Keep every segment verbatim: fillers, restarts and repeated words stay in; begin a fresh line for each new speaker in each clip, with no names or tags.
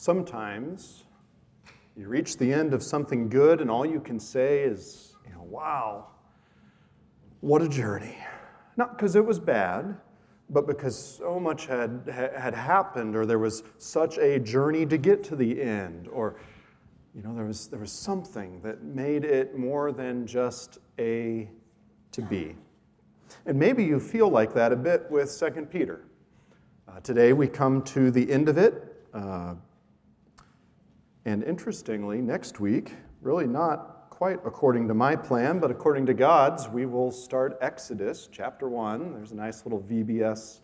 Sometimes you reach the end of something good and all you can say is, you know, wow, what a journey. Not because it was bad, but because so much had, had happened, or there was such a journey to get to the end, or you know, there was, there was something that made it more than just A to B. And maybe you feel like that a bit with Second Peter. Uh, today we come to the end of it. Uh, and interestingly, next week, really not quite according to my plan, but according to God's, we will start Exodus chapter one. There's a nice little V B S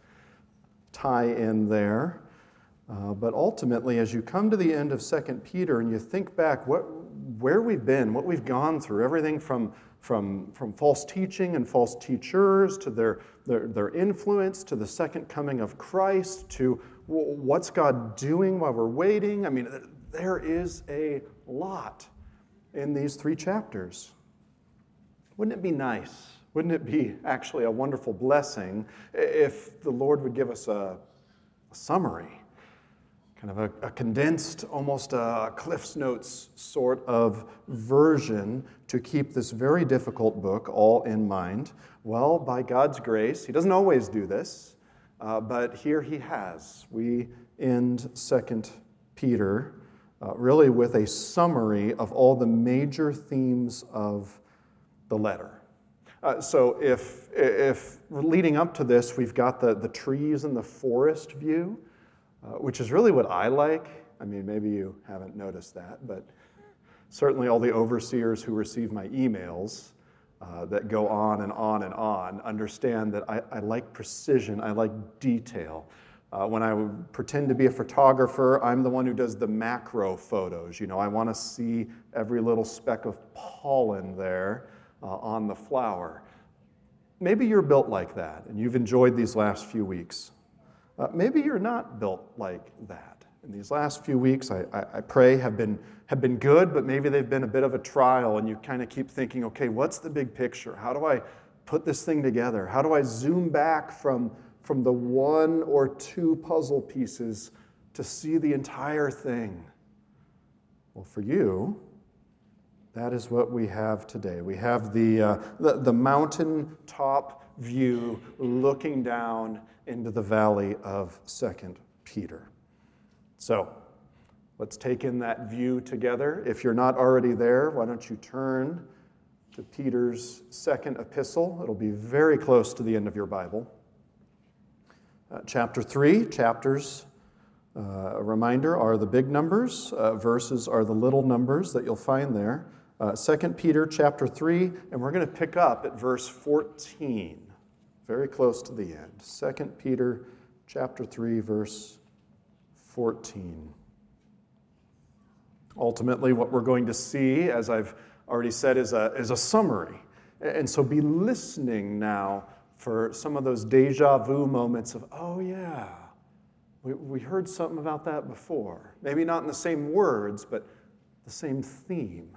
tie-in there. Uh, but ultimately, as you come to the end of Second Peter and you think back what, where we've been, what we've gone through, everything from, from, from false teaching and false teachers to their, their, their influence, to the second coming of Christ, to what's God doing while we're waiting. I mean, there is a lot in these three chapters. Wouldn't it be nice? Wouldn't it be actually a wonderful blessing if the Lord would give us a, a summary, kind of a, a condensed, almost a Cliff's Notes sort of version to keep this very difficult book all in mind? Well, by God's grace, He doesn't always do this, uh, but here He has. We end Second Peter uh, really with a summary of all the major themes of the letter. Uh, so if, if leading up to this, we've got the, the trees and the forest view, Uh, which is really what I like. I mean, maybe you haven't noticed that, but certainly all the overseers who receive my emails uh, that go on and on and on understand that I, I like precision, I like detail. Uh, when I pretend to be a photographer, I'm the one who does the macro photos. You know, I want to see every little speck of pollen there uh, on the flower. Maybe you're built like that, and you've enjoyed these last few weeks. Uh, maybe you're not built like that. And these last few weeks, I, I, I pray, have been, have been good, but maybe they've been a bit of a trial, and you kind of keep thinking, okay, what's the big picture? How do I put this thing together? How do I zoom back from, from the one or two puzzle pieces to see the entire thing? Well, for you, that is what we have today. We have the, uh, the, the mountaintop view looking down into the valley of Second Peter. So, let's take in that view together. If you're not already there, why don't you turn to Peter's second epistle. It'll be very close to the end of your Bible. Uh, chapter three, chapters, uh, a reminder, are the big numbers. Uh, verses are the little numbers that you'll find there. Uh, Second Peter chapter three, and we're going to pick up at verse fourteen. Very close to the end. Second Peter chapter three, verse fourteen. Ultimately, what we're going to see, as I've already said, is a, is a summary. And so be listening now for some of those deja vu moments of, oh yeah, we, we heard something about that before. Maybe not in the same words, but the same theme.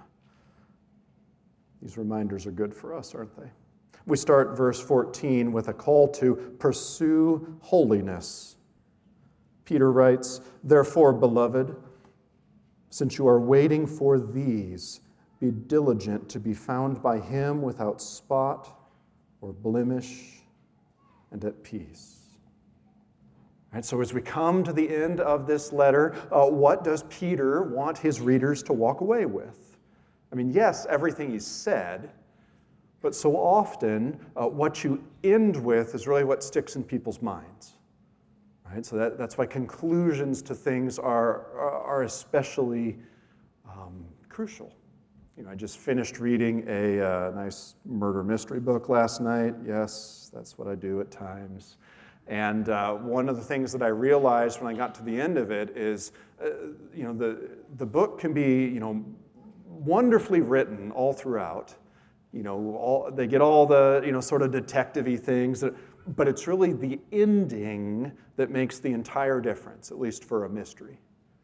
These reminders are good for us, aren't they? We start verse fourteen with a call to pursue holiness. Peter writes, "Therefore, beloved, since you are waiting for these, be diligent to be found by Him without spot or blemish and at peace." All right, so as we come to the end of this letter, uh, what does Peter want his readers to walk away with? I mean, yes, everything he's said, but so often, uh, what you end with is really what sticks in people's minds. Right? So that, that's why conclusions to things are, are, are especially um, crucial. You know, I just finished reading a uh, nice murder mystery book last night. Yes, that's what I do at times. And uh, one of the things that I realized when I got to the end of it is, uh, you know, the, the book can be, you know, wonderfully written all throughout. You know, all, they get all the, you know, sort of detective-y things, that, but it's really the ending that makes the entire difference, at least for a mystery.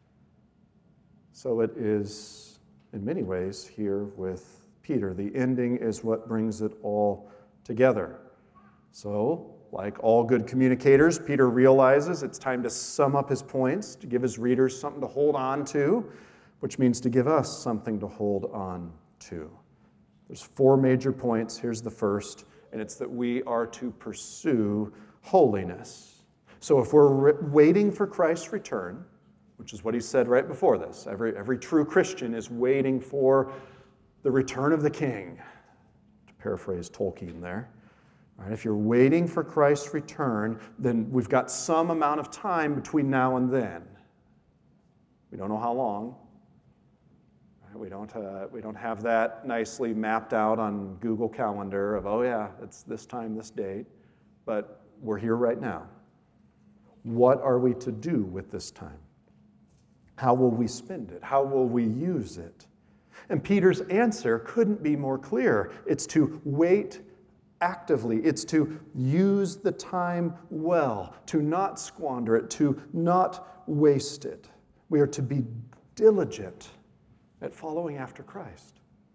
So it is, in many ways, here with Peter. The ending is what brings it all together. So like all good communicators, Peter realizes it's time to sum up his points, to give his readers something to hold on to, which means to give us something to hold on to. There's four major points. Here's the first, and it's that we are to pursue holiness. So if we're re- waiting for Christ's return, which is what he said right before this, every, every true Christian is waiting for the return of the King, to paraphrase Tolkien there. Right, if you're waiting for Christ's return, then we've got some amount of time between now and then. We don't know how long. Right, we don't, uh, we don't have that nicely mapped out on Google Calendar of, oh yeah, it's this time, this date. But we're here right now. What are we to do with this time? How will we spend it? How will we use it? And Peter's answer couldn't be more clear. It's to wait actively. It's to use the time well, to not squander it, to not waste it. We are to be diligent at following after Christ.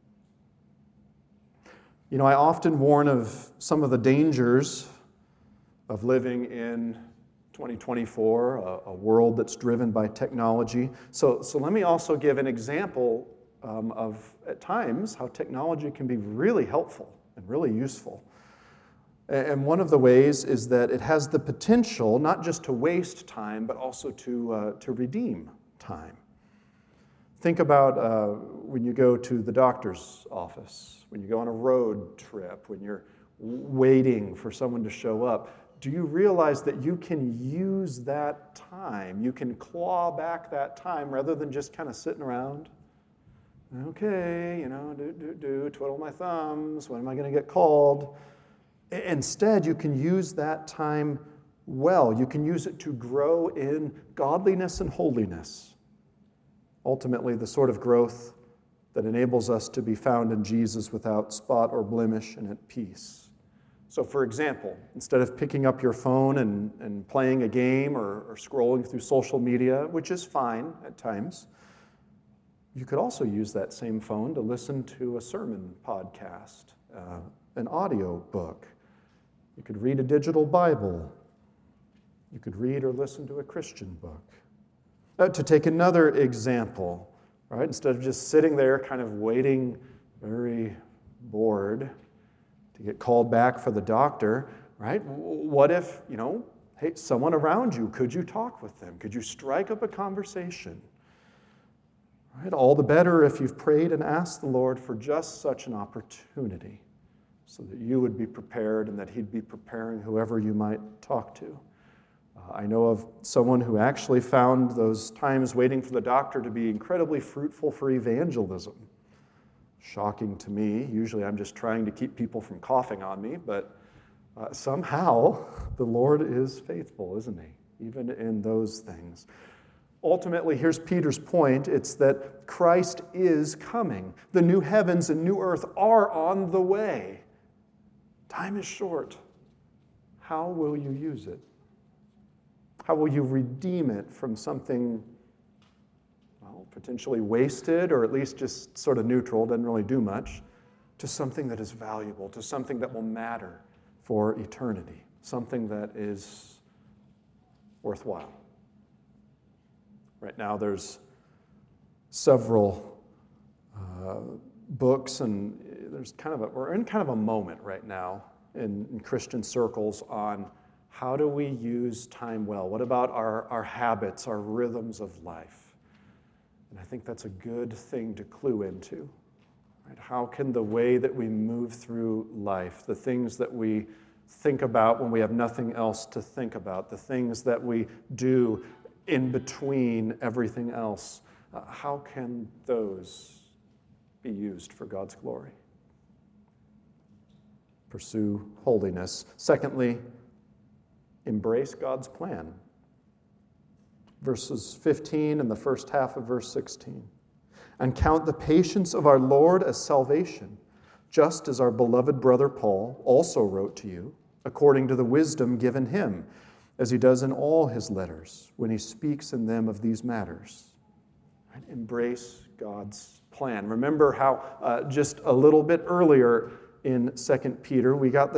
You know, I often warn of some of the dangers of living in twenty twenty-four, a, a world that's driven by technology. So, so let me also give an example um, of, at times, how technology can be really helpful and really useful. And one of the ways is that it has the potential not just to waste time, but also to, uh, to redeem time. Think about uh, when you go to the doctor's office, when you go on a road trip, when you're waiting for someone to show up. Do you realize that you can use that time? You can claw back that time rather than just kind of sitting around. Okay, you know, do, do, do, twiddle my thumbs. When am I going to get called? Instead, you can use that time well. You can use it to grow in godliness and holiness. Ultimately, the sort of growth that enables us to be found in Jesus without spot or blemish and at peace. So, for example, instead of picking up your phone and, and playing a game or, or scrolling through social media, which is fine at times, you could also use that same phone to listen to a sermon podcast, uh, an audio book. You could read a digital Bible. You could read or listen to a Christian book. Uh, to take another example, right? Instead of just sitting there kind of waiting, very bored, to get called back for the doctor, right? What if, you know, hey, someone around you, could you talk with them? Could you strike up a conversation? Right? All the better if you've prayed and asked the Lord for just such an opportunity, so that you would be prepared and that he'd be preparing whoever you might talk to. Uh, I know of someone who actually found those times waiting for the doctor to be incredibly fruitful for evangelism. Shocking to me. Usually I'm just trying to keep people from coughing on me, but uh, somehow the Lord is faithful, isn't he? Even in those things. Ultimately, here's Peter's point. It's that Christ is coming. The new heavens and new earth are on the way. Time is short. How will you use it? How will you redeem it from something, well, potentially wasted or at least just sort of neutral, doesn't really do much, to something that is valuable, to something that will matter for eternity, something that is worthwhile? Right now there's several uh, books, and there's kind of a, we're in kind of a moment right now in, in Christian circles on how do we use time well? What about our, our habits, our rhythms of life? And I think that's a good thing to clue into. Right? How can the way that we move through life, the things that we think about when we have nothing else to think about, the things that we do in between everything else, uh, how can those be used for God's glory? Pursue holiness. Secondly, embrace God's plan. Verses fifteen and the first half of verse sixteen. And count the patience of our Lord as salvation, just as our beloved brother Paul also wrote to you, according to the wisdom given him, as he does in all his letters, when he speaks in them of these matters. Right? Embrace God's plan. Remember how uh, just a little bit earlier in Second Peter, we got this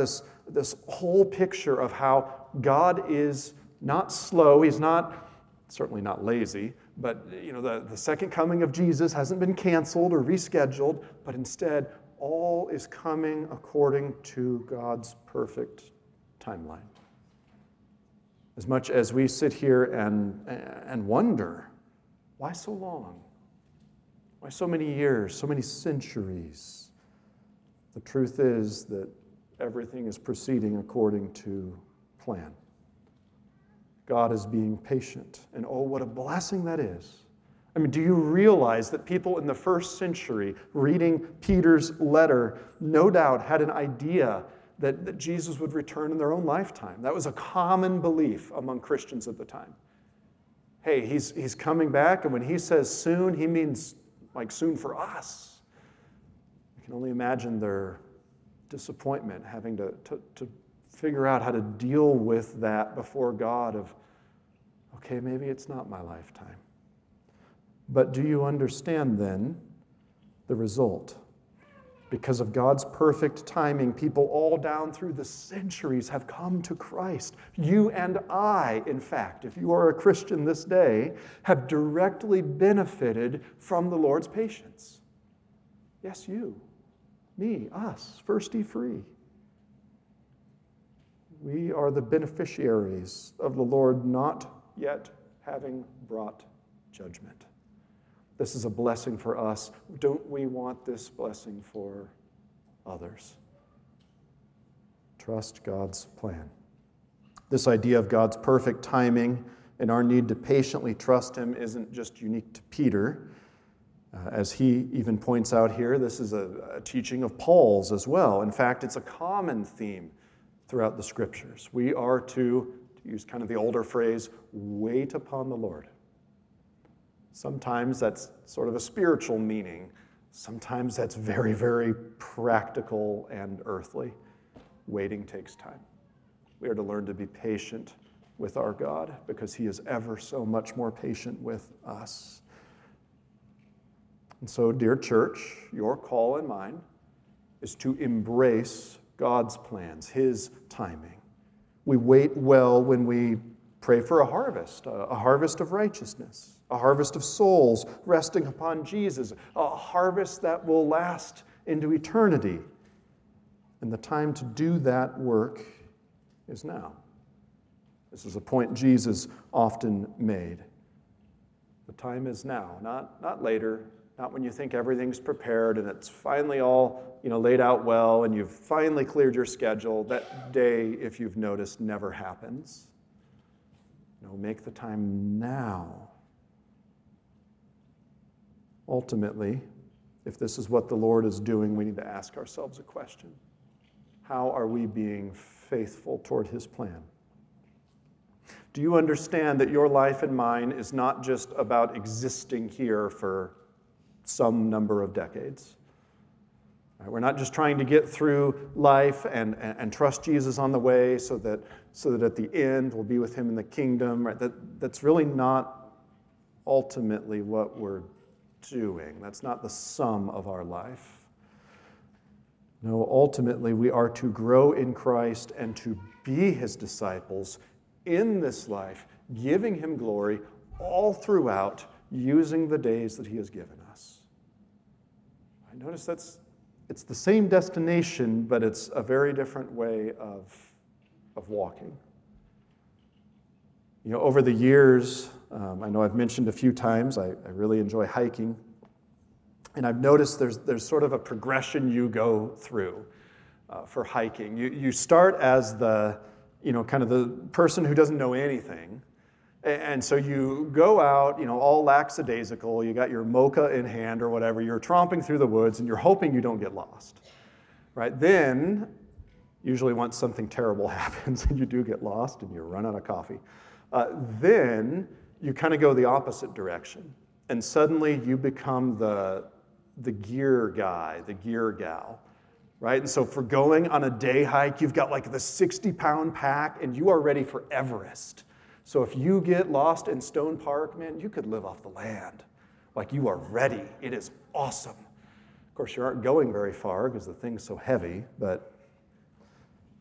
this whole picture of how God is not slow, he's not, certainly not lazy, but you know, the, the second coming of Jesus hasn't been canceled or rescheduled, but instead, all is coming according to God's perfect timeline. As much as we sit here and, and wonder, why so long? Why so many years, so many centuries? The truth is that everything is proceeding according to plan. God is being patient, and oh, what a blessing that is. I mean, do you realize that people in the first century reading Peter's letter no doubt had an idea that, that Jesus would return in their own lifetime? That was a common belief among Christians at the time. Hey, he's, he's coming back, and when he says soon, he means like soon for us. You can only imagine their disappointment having to, to, to figure out how to deal with that before God of, okay, maybe it's not my lifetime. But do you understand then the result? Because of God's perfect timing, people all down through the centuries have come to Christ. You and I, in fact, if you are a Christian this day, have directly benefited from the Lord's patience. Yes, you, me, us, First E Free. We are the beneficiaries of the Lord not yet having brought judgment. This is a blessing for us. Don't we want this blessing for others? Trust God's plan. This idea of God's perfect timing and our need to patiently trust Him isn't just unique to Peter. Uh, as he even points out here, this is a, a teaching of Paul's as well. In fact, it's a common theme throughout the Scriptures. We are to, to use kind of the older phrase, wait upon the Lord. Sometimes that's sort of a spiritual meaning. Sometimes that's very, very practical and earthly. Waiting takes time. We are to learn to be patient with our God because He is ever so much more patient with us. And so, dear church, your call and mine is to embrace God's plans, His timing. We wait well when we pray for a harvest, a harvest of righteousness, a harvest of souls resting upon Jesus, a harvest that will last into eternity. And the time to do that work is now. This is a point Jesus often made. The time is now, not, not later, not when you think everything's prepared and it's finally all, you know, laid out well and you've finally cleared your schedule. That day, if you've noticed, never happens. No, make the time now. Ultimately, if this is what the Lord is doing, we need to ask ourselves a question. How are we being faithful toward His plan? Do you understand that your life and mine is not just about existing here for some number of decades? Right, we're not just trying to get through life and, and, and trust Jesus on the way so that, so that at the end we'll be with Him in the kingdom. Right? That, that's really not ultimately what we're doing. That's not the sum of our life. No, ultimately we are to grow in Christ and to be His disciples in this life, giving Him glory all throughout, using the days that He has given us. I notice that's it's the same destination, but it's a very different way of, of walking. You know, over the years, um, I know I've mentioned a few times, I, I really enjoy hiking. And I've noticed there's, there's sort of a progression you go through uh, for hiking. You, you start as the, you know, kind of the person who doesn't know anything. And so you go out, you know, all lackadaisical, you got your mocha in hand or whatever, you're tromping through the woods and you're hoping you don't get lost, right? Then, usually once something terrible happens and you do get lost and you run out of coffee, uh, then you kind of go the opposite direction. And suddenly you become the, the gear guy, the gear gal, right? And so for going on a day hike, you've got like the sixty pound pack and you are ready for Everest. So if you get lost in Stone Park, man, you could live off the land. Like you are ready. It is awesome. Of course, you aren't going very far because the thing's so heavy, but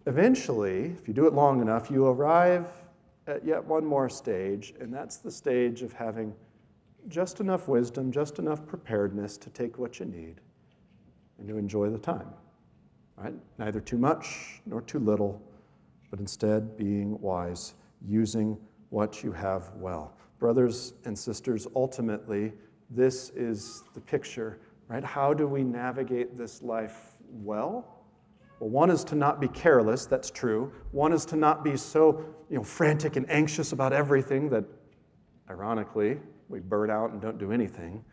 eventually, if you do it long enough, you arrive at yet one more stage, and that's the stage of having just enough wisdom, just enough preparedness to take what you need and to enjoy the time. Right? Neither too much nor too little, but instead being wise, using what you have well. Brothers and sisters, ultimately, this is the picture, right? How do we navigate this life well? Well, one is to not be careless, that's true. One is to not be so, you know, frantic and anxious about everything that, ironically, we burn out and don't do anything.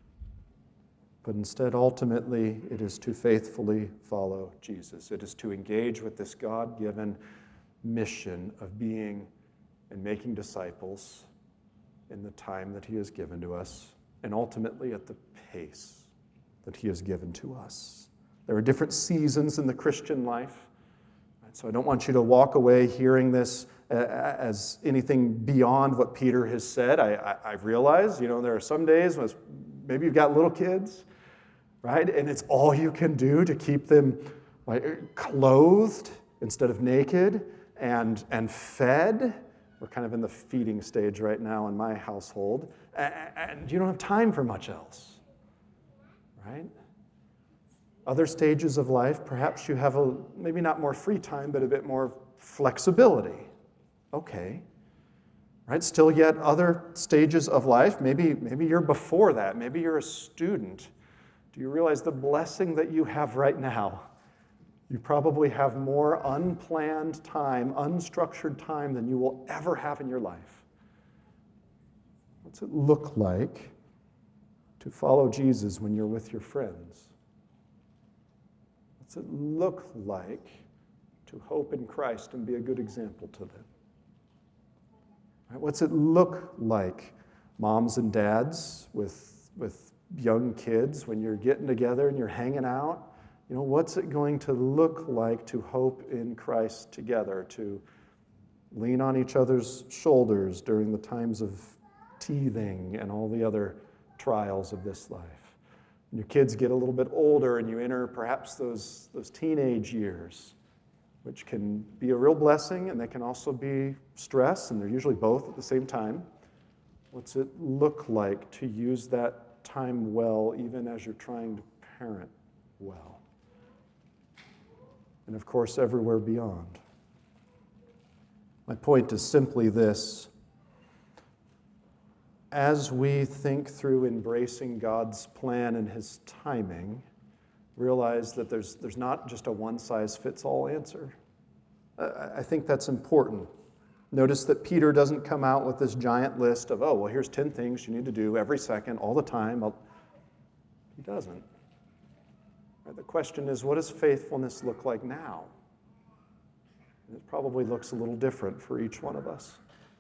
But instead, ultimately, it is to faithfully follow Jesus. It is to engage with this God-given mission of being and making disciples in the time that he has given to us, and ultimately at the pace that he has given to us. There are different seasons in the Christian life, so I don't want you to walk away hearing this as anything beyond what Peter has said. I, I, I've realized, you know, there are some days when maybe you've got little kids, right? And it's all you can do to keep them like, clothed instead of naked and, and fed. We're kind of in the feeding stage right now in my household. And, and you don't have time for much else, right? Other stages of life, perhaps you have a maybe not more free time, but a bit more flexibility. Okay. Right? Still yet other stages of life, maybe, maybe you're before that. Maybe you're a student. Do you realize the blessing that you have right now? You probably have more unplanned time, unstructured time than you will ever have in your life. What's it look like to follow Jesus when you're with your friends? What's it look like to hope in Christ and be a good example to them? Right? What's it look like, moms and dads with, with young kids, when you're getting together and you're hanging out? You know, what's it going to look like to hope in Christ together, to lean on each other's shoulders during the times of teething and all the other trials of this life? When your kids get a little bit older and you enter perhaps those, those teenage years, which can be a real blessing and they can also be stress, and they're usually both at the same time. What's it look like to use that time well, even as you're trying to parent well? And of course, everywhere beyond. My point is simply this. As we think through embracing God's plan and his timing, realize that there's, there's not just a one-size-fits-all answer. I think that's important. Notice that Peter doesn't come out with this giant list of, oh, well, here's ten things you need to do every second, all the time. He doesn't. The question is, what does faithfulness look like now? And it probably looks a little different for each one of us.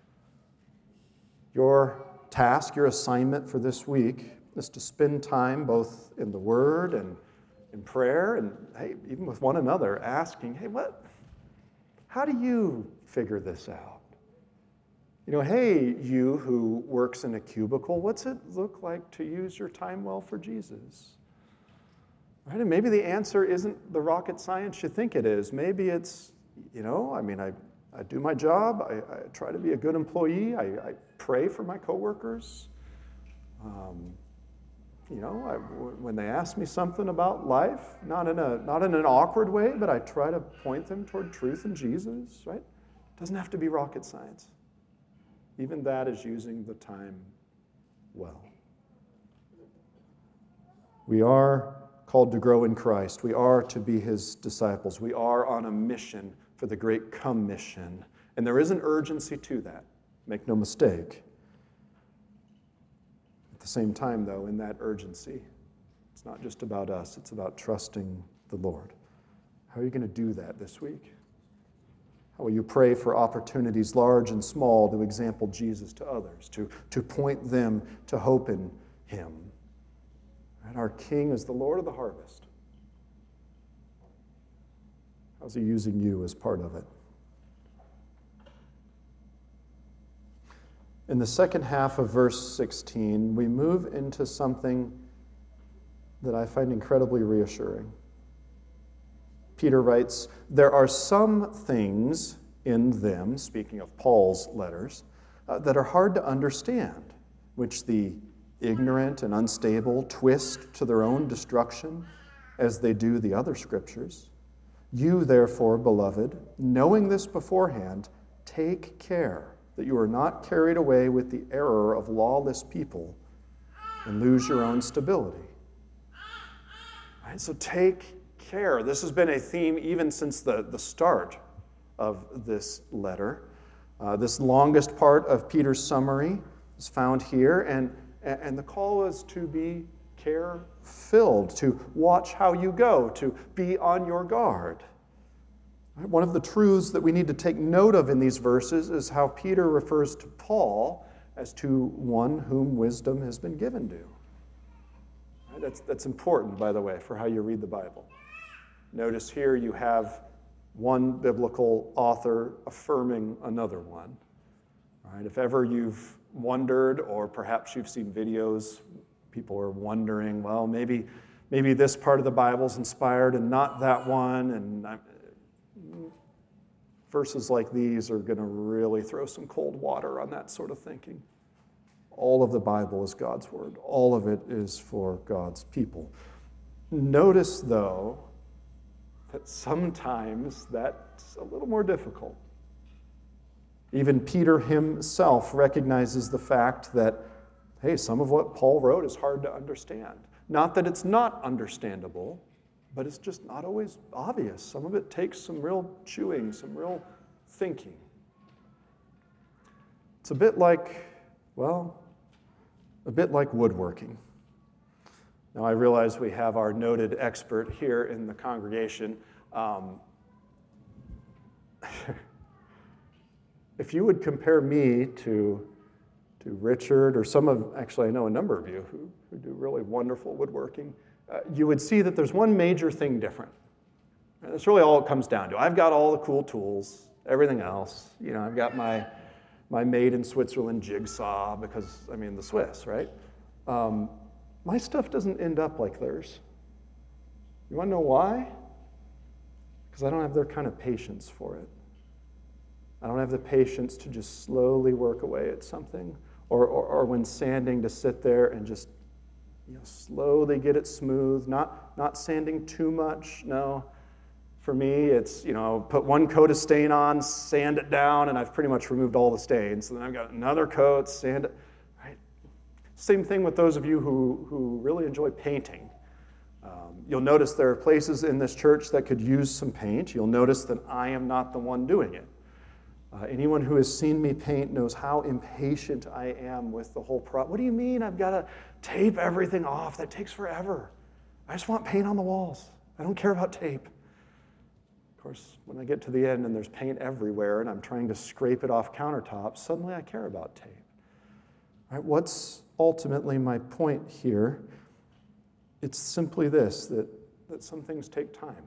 Your task, your assignment for this week is to spend time both in the Word and in prayer and, hey, even with one another, asking, hey, what, how do you figure this out? You know, hey, you who works in a cubicle, what's it look like to use your time well for Jesus? Right? And maybe the answer isn't the rocket science you think it is. Maybe it's, you know, I mean, I, I do my job. I, I try to be a good employee. I, I pray for my coworkers. Um, you know, I, when they ask me something about life, not in a not in an awkward way, but I try to point them toward truth and Jesus. Right? It doesn't have to be rocket science. Even that is using the time well. We are called to grow in Christ. We are to be his disciples. We are on a mission for the Great Commission. And there is an urgency to that. Make no mistake. At the same time, though, in that urgency, it's not just about us. It's about trusting the Lord. How are you going to do that this week? How will you pray for opportunities, large and small, to example Jesus to others, to, to point them to hope in him? And our King is the Lord of the harvest. How's he using you as part of it? In the second half of verse sixteen, we move into something that I find incredibly reassuring. Peter writes, there are some things in them, speaking of Paul's letters, uh, that are hard to understand, which the ignorant and unstable twist to their own destruction, as they do the other scriptures. You, therefore, beloved, knowing this beforehand, take care that you are not carried away with the error of lawless people and lose your own stability. Right, so take care. This has been a theme even since the, the start of this letter. Uh, this longest part of Peter's summary is found here, and, and the call is to be care-filled, to watch how you go, to be on your guard. Right, one of the truths that we need to take note of in these verses is how Peter refers to Paul as to one whom wisdom has been given to. Right, that's, that's important, by the way, for how you read the Bible. Notice here you have one biblical author affirming another one. Right? If ever you've wondered, or perhaps you've seen videos, people are wondering, well, maybe maybe this part of the Bible's inspired and not that one, and I'm, verses like these are going to really throw some cold water on that sort of thinking. All of the Bible is God's word. All of it is for God's people. Notice, though, that sometimes that's a little more difficult. Even Peter himself recognizes the fact that, hey, some of what Paul wrote is hard to understand. Not that it's not understandable, but it's just not always obvious. Some of it takes some real chewing, some real thinking. It's a bit like, well, a bit like woodworking. Now, I realize we have our noted expert here in the congregation. Um, if you would compare me to, to Richard, or some of, actually I know a number of you who, who do really wonderful woodworking, uh, you would see that there's one major thing different. And that's really all it comes down to. I've got all the cool tools, everything else. You know, I've got my, my made in Switzerland jigsaw because, I mean, the Swiss, right? Um, My stuff doesn't end up like theirs. You want to know why? Because I don't have their kind of patience for it. I don't have the patience to just slowly work away at something, or, or, or when sanding, to sit there and just, you know, slowly get it smooth, not, not sanding too much. No. For me, it's, you know, put one coat of stain on, sand it down, and I've pretty much removed all the stains. So then I've got another coat, sand it. Same thing with those of you who, who really enjoy painting. Um, you'll notice there are places in this church that could use some paint. You'll notice that I am not the one doing it. Uh, anyone who has seen me paint knows how impatient I am with the whole process. What do you mean I've got to tape everything off? That takes forever. I just want paint on the walls. I don't care about tape. Of course, when I get to the end and there's paint everywhere and I'm trying to scrape it off countertops, suddenly I care about tape. All right, what's ultimately my point here? It's simply this, that, that some things take time,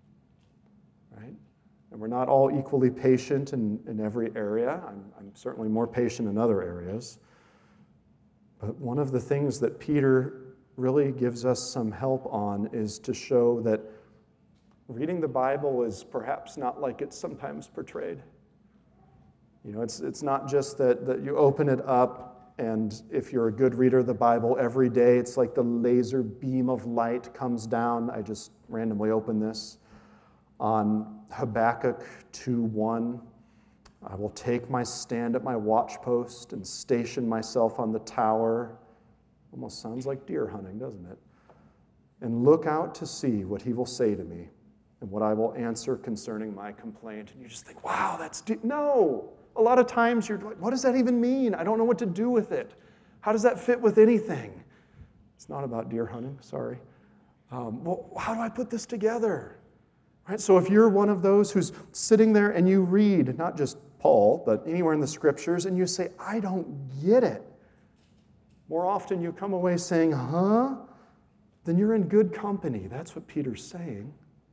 right? And we're not all equally patient in, in every area. I'm, I'm certainly more patient in other areas. But one of the things that Peter really gives us some help on is to show that reading the Bible is perhaps not like it's sometimes portrayed. You know, it's, it's not just that, that you open it up, and if you're a good reader of the Bible every day, it's like the laser beam of light comes down. I just randomly opened this on Habakkuk two one. I will take my stand at my watchpost and station myself on the tower. Almost sounds like deer hunting, doesn't it? And look out to see what he will say to me and what I will answer concerning my complaint. And you just think, wow, that's deep. No! A lot of times you're like, what does that even mean? I don't know what to do with it. How does that fit with anything? It's not about deer hunting, sorry. Um, well, how do I put this together? Right? So if you're one of those who's sitting there and you read, not just Paul, but anywhere in the scriptures, and you say, I don't get it. More often you come away saying, huh? Then you're in good company. That's what Peter's saying.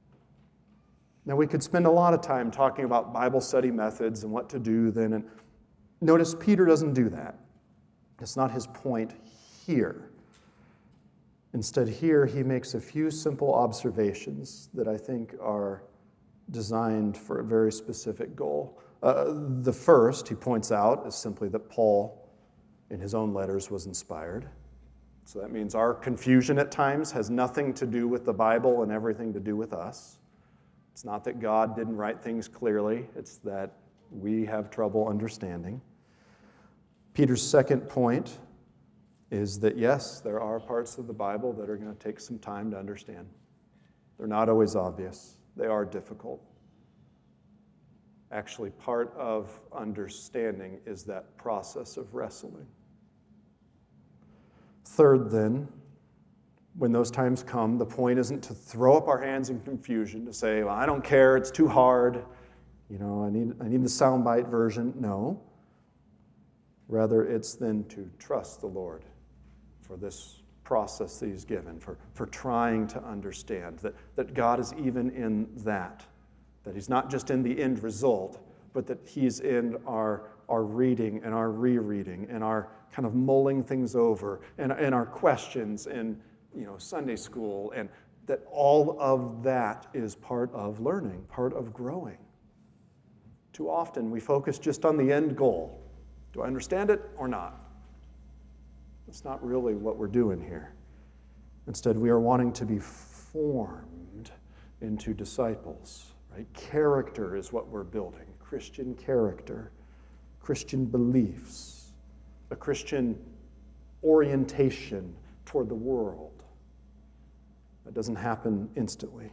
Now, we could spend a lot of time talking about Bible study methods and what to do then. And notice Peter doesn't do that. That's not his point here. Instead, here he makes a few simple observations that I think are designed for a very specific goal. Uh, the first, he points out, is simply that Paul, in his own letters, was inspired. So that means our confusion at times has nothing to do with the Bible and everything to do with us. It's not that God didn't write things clearly, it's that we have trouble understanding. Peter's second point is that, yes, there are parts of the Bible that are going to take some time to understand. They're not always obvious. They are difficult. Actually, part of understanding is that process of wrestling. Third, then, when those times come, the point isn't to throw up our hands in confusion, to say, well, I don't care, it's too hard, you know, I need, I need the soundbite version. No. Rather, it's then to trust the Lord for this process that he's given, for, for trying to understand that, that God is even in that, that he's not just in the end result, but that he's in our, our reading and our rereading and our kind of mulling things over and, and our questions in, you know, Sunday school, and that all of that is part of learning, part of growing. Too often we focus just on the end goal. Do I understand it or not? That's not really what we're doing here. Instead, we are wanting to be formed into disciples, right? Character is what we're building. Christian character, Christian beliefs, a Christian orientation toward the world. That doesn't happen instantly.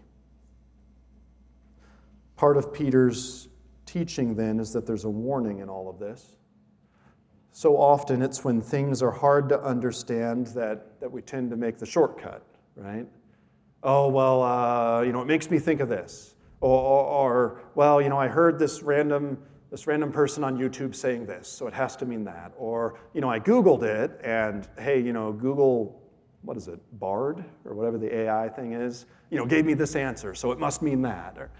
Part of Peter's teaching, then, is that there's a warning in all of this. So often it's when things are hard to understand that, that we tend to make the shortcut, right? Oh, well, uh, you know, it makes me think of this. Or, or, or, well, you know, I heard this random this random person on YouTube saying this, so it has to mean that. Or, you know, I Googled it, and hey, you know, Google, what is it, Bard, or whatever the A I thing is, you know, gave me this answer, so it must mean that. Or,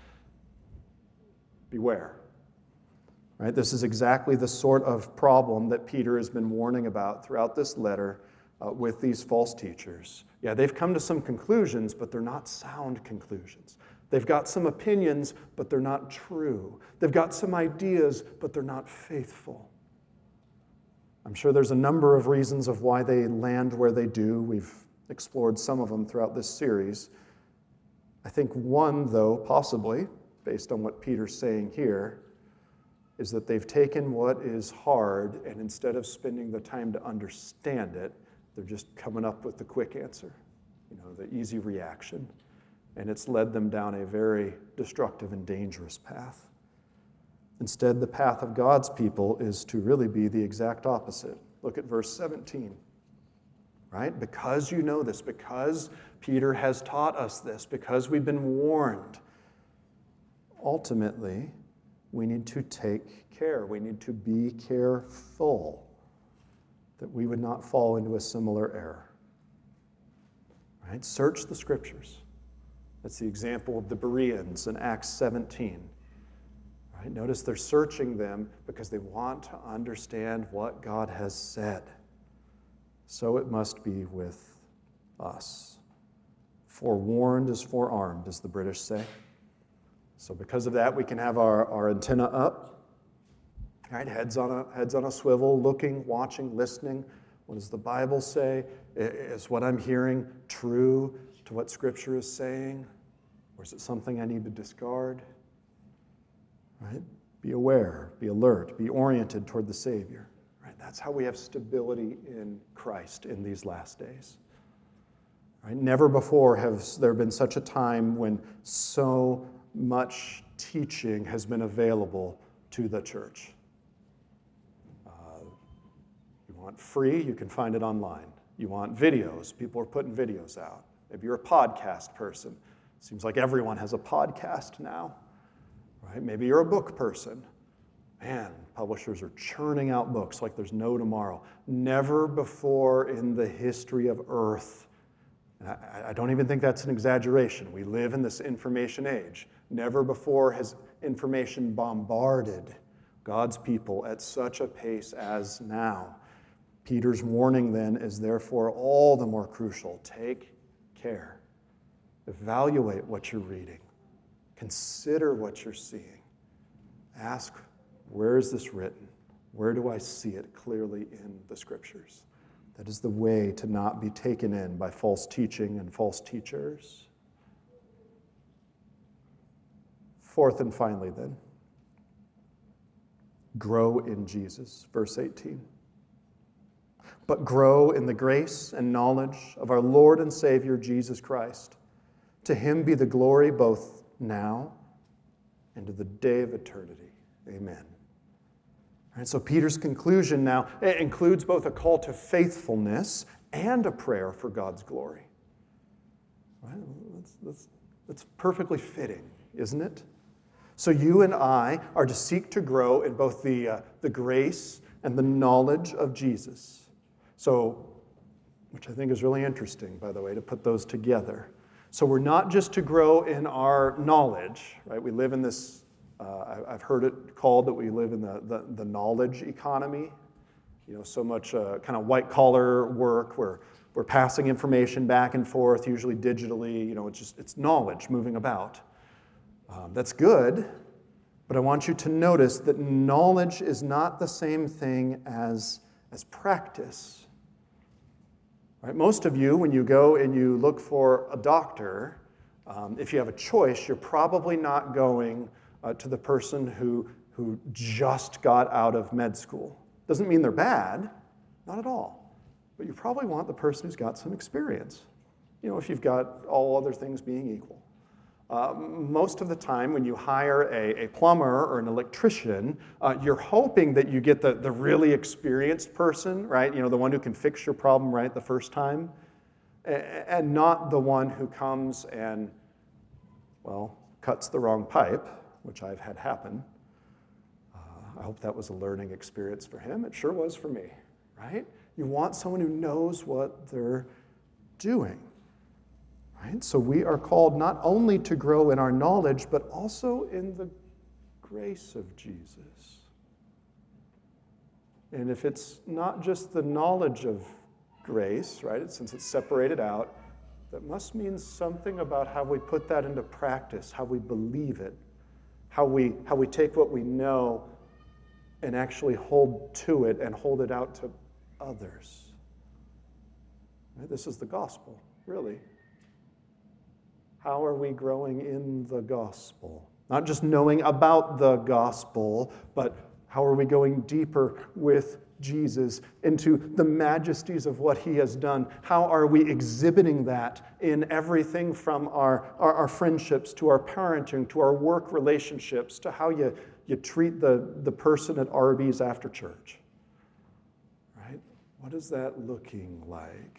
beware. Right? This is exactly the sort of problem that Peter has been warning about throughout this letter uh, with these false teachers. Yeah, they've come to some conclusions, but they're not sound conclusions. They've got some opinions, but they're not true. They've got some ideas, but they're not faithful. I'm sure there's a number of reasons of why they land where they do. We've explored some of them throughout this series. I think one, though, possibly, based on what Peter's saying here, is that they've taken what is hard, and instead of spending the time to understand it, they're just coming up with the quick answer, you know, the easy reaction. And it's led them down a very destructive and dangerous path. Instead, the path of God's people is to really be the exact opposite. Look at verse seventeen, right? Because you know this, because Peter has taught us this, because we've been warned, ultimately, we need to take care. We need to be careful that we would not fall into a similar error. Right? Search the scriptures. That's the example of the Bereans in Acts seventeen. Right? Notice they're searching them because they want to understand what God has said. So it must be with us. Forewarned is forearmed, as the British say. So because of that, we can have our, our antenna up, right? Heads on a heads on a swivel, looking, watching, listening. What does the Bible say? Is what I'm hearing true to what Scripture is saying? Or is it something I need to discard? Right? Be aware, be alert, be oriented toward the Savior. Right? That's how we have stability in Christ in these last days. Right? Never before has there been such a time when so much teaching has been available to the church. Uh, you want free, you can find it online. You want videos, people are putting videos out. Maybe you're a podcast person. Seems like everyone has a podcast now, right? Maybe you're a book person. Man, publishers are churning out books like there's no tomorrow. Never before in the history of earth, and I, I don't even think that's an exaggeration. We live in this information age. Never before has information bombarded God's people at such a pace as now. Peter's warning then is therefore all the more crucial. Take care. Evaluate what you're reading. Consider what you're seeing. Ask, where is this written? Where do I see it clearly in the Scriptures? That is the way to not be taken in by false teaching and false teachers. Fourth and finally then, grow in Jesus, verse eighteen. But grow in the grace and knowledge of our Lord and Savior Jesus Christ. To him be the glory both now and to the day of eternity. Amen. All right, so Peter's conclusion now includes both a call to faithfulness and a prayer for God's glory. Right? That's, that's, that's perfectly fitting, isn't it? So you and I are to seek to grow in both the, uh, the grace and the knowledge of Jesus. So, which I think is really interesting, by the way, to put those together. So we're not just to grow in our knowledge, right? We live in this, uh, I've heard it called that we live in the, the, the knowledge economy. You know, so much uh, kind of white-collar work where we're passing information back and forth, usually digitally. You know, it's just, it's knowledge moving about. Um, that's good, but I want you to notice that knowledge is not the same thing as, as practice. Right? Most of you, when you go and you look for a doctor, um, if you have a choice, you're probably not going uh, to the person who, who just got out of med school. Doesn't mean they're bad, not at all. But you probably want the person who's got some experience, you know, if you've got all other things being equal. Uh, most of the time when you hire a, a plumber or an electrician, uh, you're hoping that you get the, the really experienced person, right? You know, the one who can fix your problem right the first time, and not the one who comes and, well, cuts the wrong pipe, which I've had happen. Uh, I hope that was a learning experience for him. It sure was for me, right? You want someone who knows what they're doing. Right? So we are called not only to grow in our knowledge, but also in the grace of Jesus. And if it's not just the knowledge of grace, right, since it's separated out, that must mean something about how we put that into practice, how we believe it, how we, how we take what we know and actually hold to it and hold it out to others. Right? This is the gospel, really. How are we growing in the gospel? Not just knowing about the gospel, but how are we going deeper with Jesus into the majesties of what he has done? How are we exhibiting that in everything from our, our, our friendships to our parenting, to our work relationships, to how you, you treat the, the person at Arby's after church? Right? What is that looking like?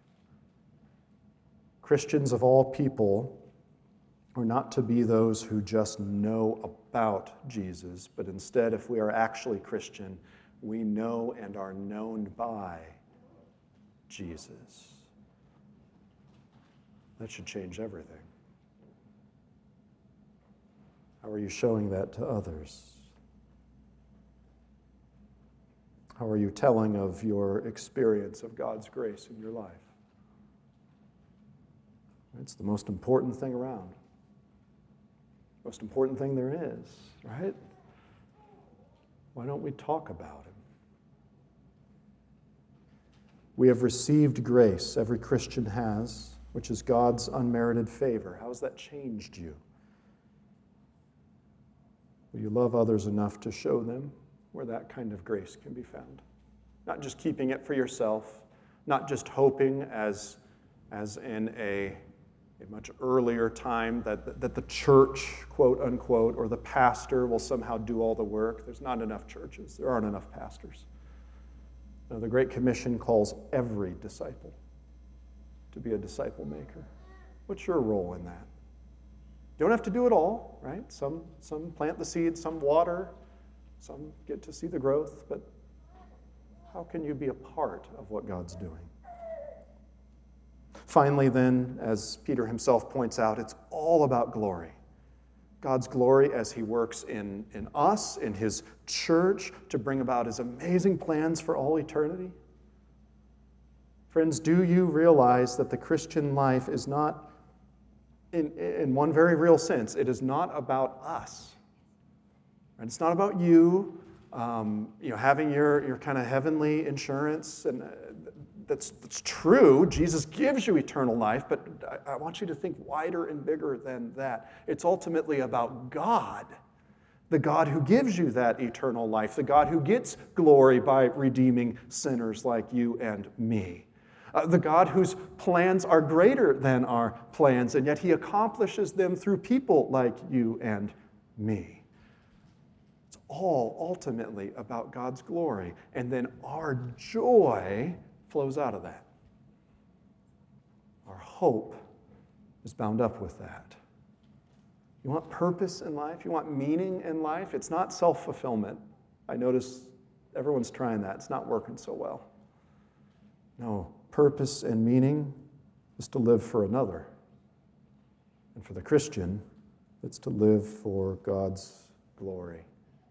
Christians of all people are not to be those who just know about Jesus, but instead, if we are actually Christian, we know and are known by Jesus. That should change everything. How are you showing that to others? How are you telling of your experience of God's grace in your life? It's the most important thing around. Most important thing there is, right? Why don't we talk about him? We have received grace, every Christian has, which is God's unmerited favor. How has that changed you? Will you love others enough to show them where that kind of grace can be found? Not just keeping it for yourself, not just hoping as, as in a a much earlier time that, that the church, quote unquote, or the pastor will somehow do all the work. There's not enough churches. There aren't enough pastors. No, the Great Commission calls every disciple to be a disciple maker. What's your role in that? You don't have to do it all, right? Some, some plant the seed, some water, some get to see the growth, but how can you be a part of what God's doing? Finally, then, as Peter himself points out, it's all about glory. God's glory as he works in, in us, in his church, to bring about his amazing plans for all eternity. Friends, do you realize that the Christian life is not, in, in one very real sense, it is not about us. And it's not about you, um, you know, having your, your kind of heavenly insurance. And uh, that's, that's true. Jesus gives you eternal life, but I, I want you to think wider and bigger than that. It's ultimately about God. The God who gives you that eternal life, the God who gets glory by redeeming sinners like you and me. Uh, the God whose plans are greater than our plans, and yet he accomplishes them through people like you and me. It's all ultimately about God's glory, and then our joy flows out of that. Our hope is bound up with that. You want purpose in life? You want meaning in life? It's not self-fulfillment. I notice everyone's trying that. It's not working so well. No, purpose and meaning is to live for another. And for the Christian, it's to live for God's glory,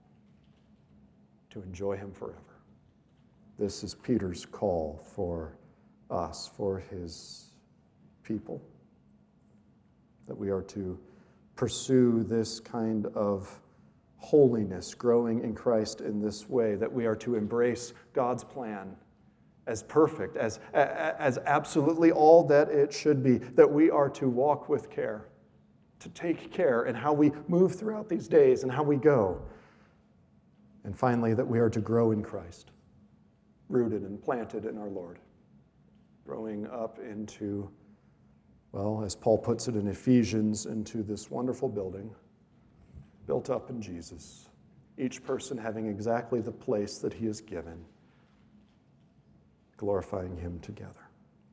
to enjoy him forever. This is Peter's call for us, for his people, that we are to pursue this kind of holiness, growing in Christ in this way, that we are to embrace God's plan as perfect, as, as absolutely all that it should be, that we are to walk with care, to take care in how we move throughout these days and how we go. And finally, that we are to grow in Christ, rooted and planted in our Lord, growing up into, well, as Paul puts it in Ephesians, into this wonderful building built up in Jesus, each person having exactly the place that he is given, glorifying him together.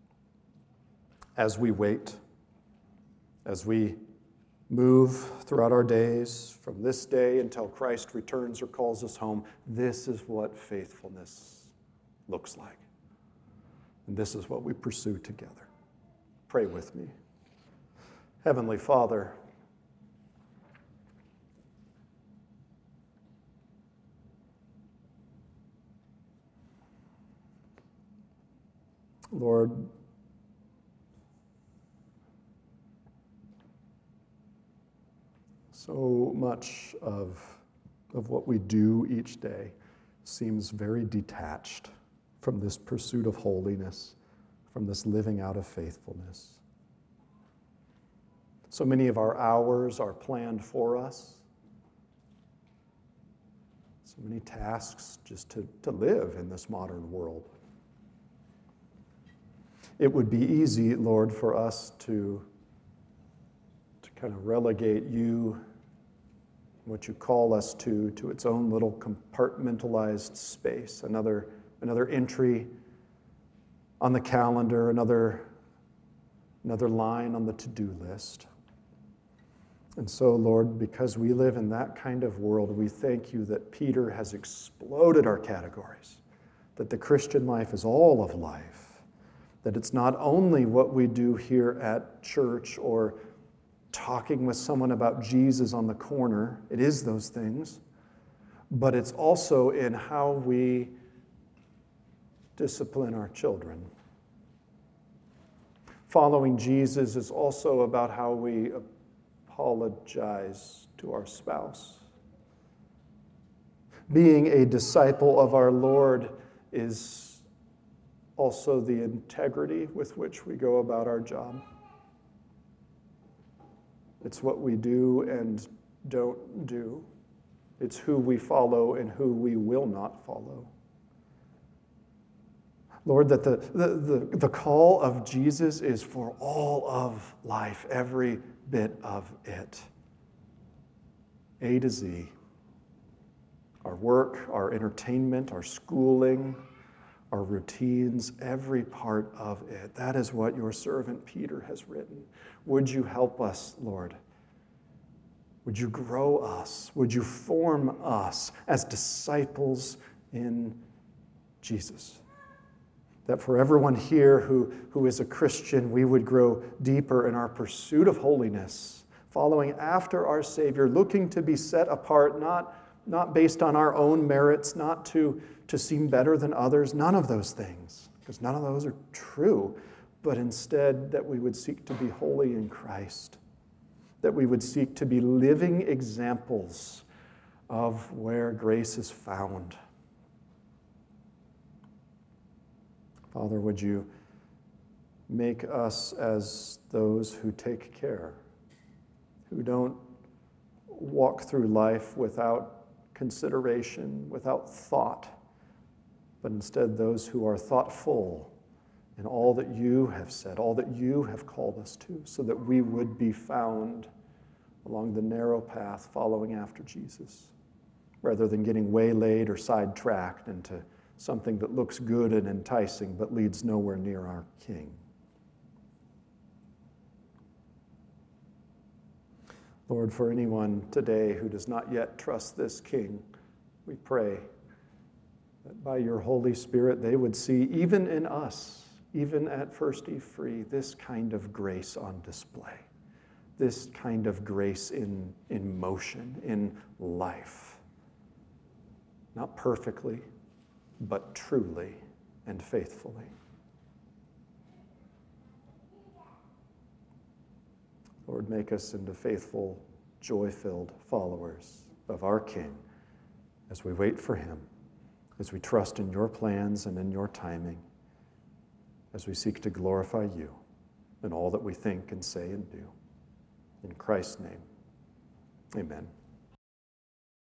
As we wait, as we move throughout our days, from this day until Christ returns or calls us home, this is what faithfulness looks like. And this is what we pursue together. Pray with me. Heavenly Father, Lord, so much of, of what we do each day seems very detached from this pursuit of holiness, from this living out of faithfulness. So many of our hours are planned for us. So many tasks just to, to live in this modern world. It would be easy, Lord, for us to, to kind of relegate you, what you call us to, to its own little compartmentalized space, another, another entry on the calendar, another, another line on the to-do list. And so, Lord, because we live in that kind of world, we thank you that Peter has exploded our categories, that the Christian life is all of life, that it's not only what we do here at church or talking with someone about Jesus on the corner, it is those things, but it's also in how we discipline our children. Following Jesus is also about how we apologize to our spouse. Being a disciple of our Lord is also the integrity with which we go about our job. It's what we do and don't do. It's who we follow and who we will not follow. Lord, that the, the, the, the call of Jesus is for all of life, every bit of it. A to Z. Our work, our entertainment, our schooling, our routines, every part of it. That is what your servant Peter has written. Would you help us, Lord? Would you grow us? Would you form us as disciples in Jesus? That for everyone here who, who is a Christian, we would grow deeper in our pursuit of holiness, following after our Savior, looking to be set apart, not, not based on our own merits, not to, to seem better than others, none of those things. because none of those are true, but instead that we would seek to be holy in Christ, that we would seek to be living examples of where grace is found. Father, would you make us as those who take care, who don't walk through life without consideration, without thought, but instead those who are thoughtful in all that you have said, all that you have called us to, so that we would be found along the narrow path following after Jesus, rather than getting waylaid or sidetracked into something that looks good and enticing but leads nowhere near our King. Lord, for anyone today who does not yet trust this King, we pray that by your Holy Spirit they would see, even in us, even at First Eve Free, this kind of grace on display, this kind of grace in, in motion, in life. Not perfectly, but truly and faithfully. Lord, make us into faithful, joy-filled followers of our King as we wait for him, as we trust in your plans and in your timing, as we seek to glorify you in all that we think and say and do. In Christ's name, amen.